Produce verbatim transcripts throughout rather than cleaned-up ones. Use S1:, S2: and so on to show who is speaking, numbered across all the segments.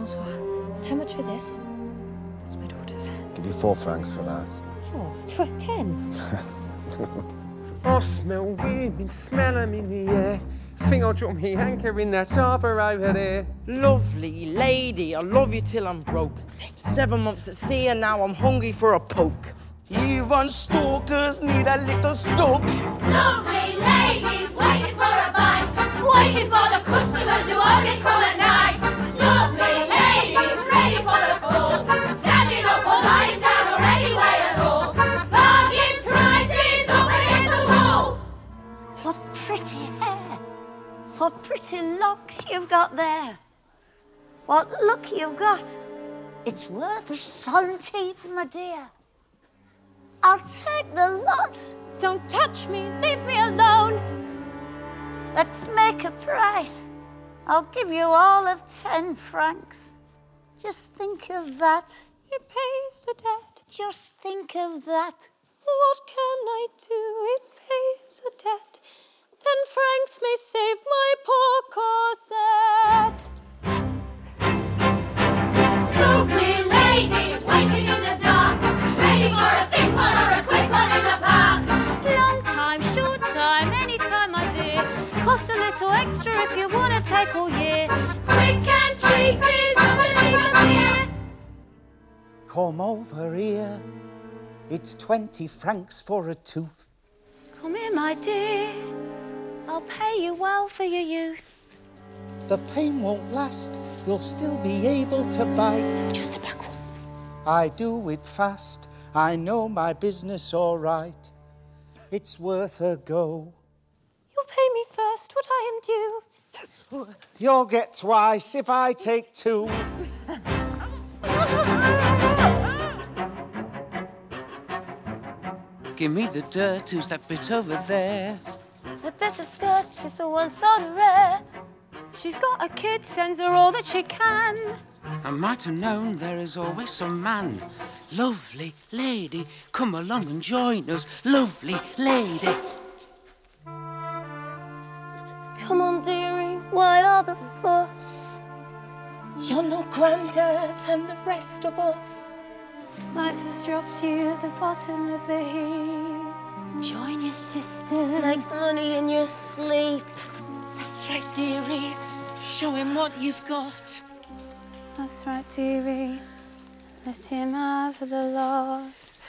S1: Bonsoir. How much for this? That's my daughter's.
S2: Give you four francs for that.
S1: Four? It's worth ten.
S3: I smell women smelling in the air. Think I'll drop me anchor in that harbour over there.
S4: Lovely lady, I love you till I'm broke. Seven months at sea and now I'm hungry for a poke. Even stalkers need a little stoke.
S5: Lovely ladies waiting for a bite, waiting for the customers who only come at night. Lovely ladies ready for the call, standing up or lying down or anyway at all. Bargain prices up against the wall.
S6: What pretty hair. What pretty locks you've got there. What look you've got. It's worth a centime, my dear. I'll take the lot.
S5: Don't touch me, leave me alone.
S6: Let's make a price. I'll give you all of ten francs. Just think of that.
S5: It pays a debt.
S6: Just think of that.
S5: What can I do? It pays a debt. Ten francs may save my poor corset. Lovely ladies waiting in the dark, ready for a thick one or a quick one in the park.
S7: Long time, short time, any time, my dear. Cost a little extra if you want to take all year.
S5: Quick and cheap is underneath the pier.
S8: Come over here. It's twenty francs for a tooth.
S7: Come here, my dear. I'll pay you well for your youth.
S8: The pain won't last. You'll still be able to bite.
S7: Just the back ones.
S8: I do it fast. I know my business all right. It's worth a go.
S5: You'll pay me first what I am due.
S8: You'll get twice if I take two.
S9: Give me the dirt, who's that bit over there?
S5: The bit of skirt, she's the one sort of rare.
S7: She's got a kid, sends her all that she can.
S9: I might have known there is always some man. Lovely lady, come along and join us. Lovely lady.
S5: Come on, dearie, why all the fuss? You're no grander than the rest of us.
S7: Life has dropped you at the bottom of the heap. Join your sisters.
S5: Make money in your sleep.
S1: That's right, dearie. Show him what you've got.
S7: That's right, dearie. Let him have the lot.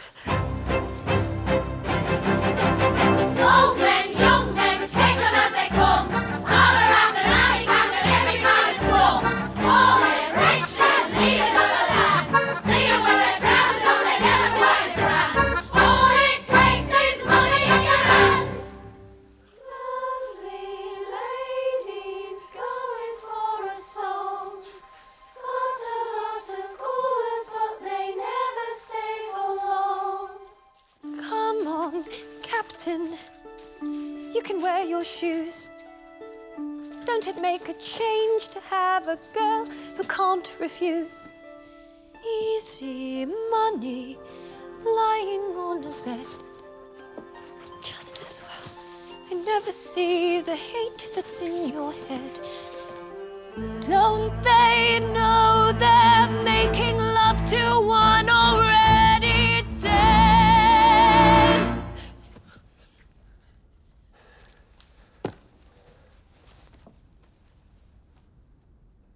S5: Old men, young men, take them as they come. All around and alley cats and every kind of slum. All men, rich and leaders of the land. See them with their trousers on, they never quite as grand. All it takes is money in your hands. Lovely ladies going for a song. Got a lot of callers, but they never stay for long.
S7: Come on, Captain. You can wear your shoes. Don't it make a change to have a girl who can't refuse? Easy money lying on a bed. Just as well. I never see the hate that's in your head. Don't they know they're making love to one